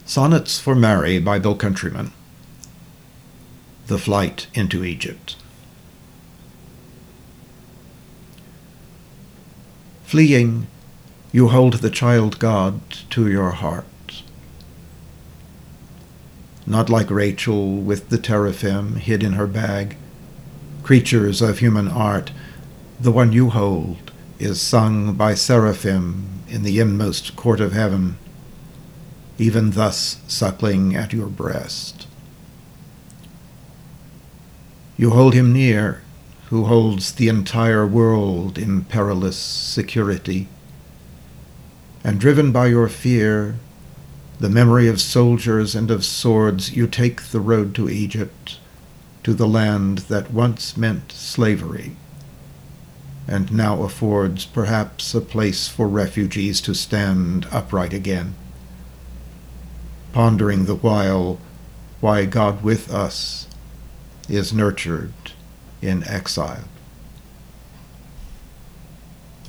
Sonnets for Mary by Bill Countryman. The Flight into Egypt. Fleeing, you hold the child God to your heart. Not like Rachel with the teraphim hid in her bag, creatures of human art, the one you hold is sung by seraphim in the inmost court of heaven, even thus suckling at your breast. You hold him near, who holds the entire world in perilous security, and driven by your fear, the memory of soldiers and of swords, you take the road to Egypt, to the land that once meant slavery, and now affords perhaps a place for refugees to stand upright again, pondering the while why God with us is nurtured in exile.